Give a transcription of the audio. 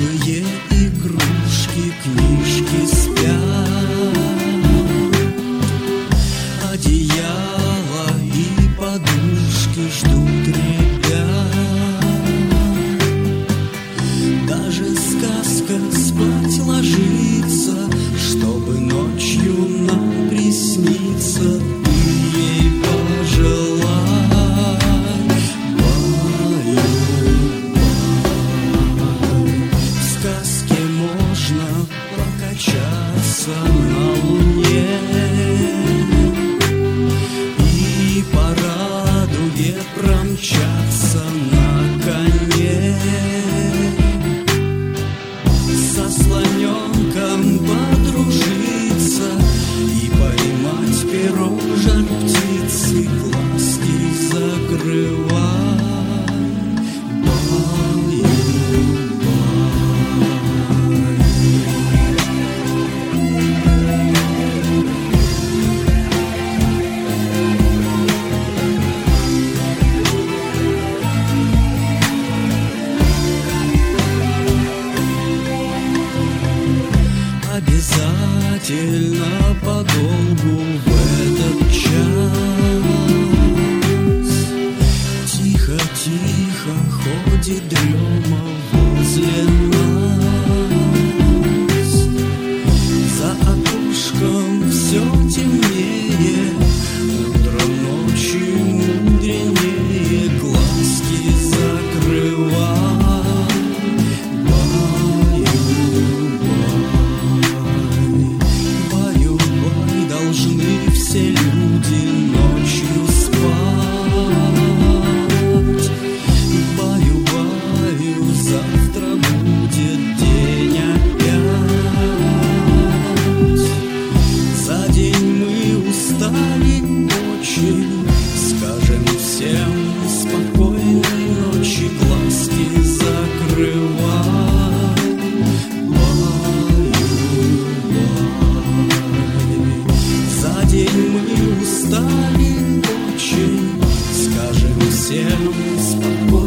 Новые игрушки, книжки спят, одеяло и подушки ждут ребят. Даже сказка спать ложится, чтобы ночью нам присниться. Ты ей пожелай, баю-бай. В сказке можно прокачаться на луне и по радуге промчаться на коне. Со слоненком подружиться и поймать перо жар птицы, глазки закрывай, баю-бай. Обязательно подолгу в этот час тихо-тихо ходит дрема возле нас. За окошком все темнее, утро ночи мудренее, глазки закрывай, баю-бай. Должны все люди ночью спать. Баю-баю, завтра будет день опять. За день мы устали очень, скажем всем спокойной ночи, глазки закрывай, баю-бай. За день мы устали очень, скажем всем спокойно.